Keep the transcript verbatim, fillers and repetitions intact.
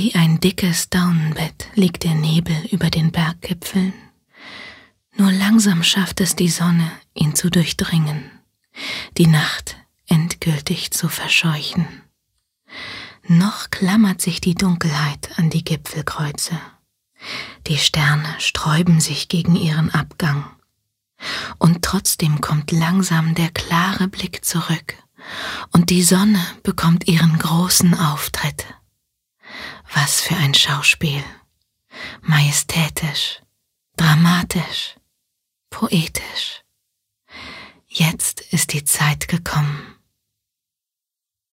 Wie ein dickes Daunenbett liegt der Nebel über den Berggipfeln. Nur langsam schafft es die Sonne, ihn zu durchdringen, die Nacht endgültig zu verscheuchen. Noch klammert sich die Dunkelheit an die Gipfelkreuze. Die Sterne sträuben sich gegen ihren Abgang. Und trotzdem kommt langsam der klare Blick zurück und die Sonne bekommt ihren großen Auftritt. Was für ein Schauspiel! Majestätisch, dramatisch, poetisch. Jetzt ist die Zeit gekommen.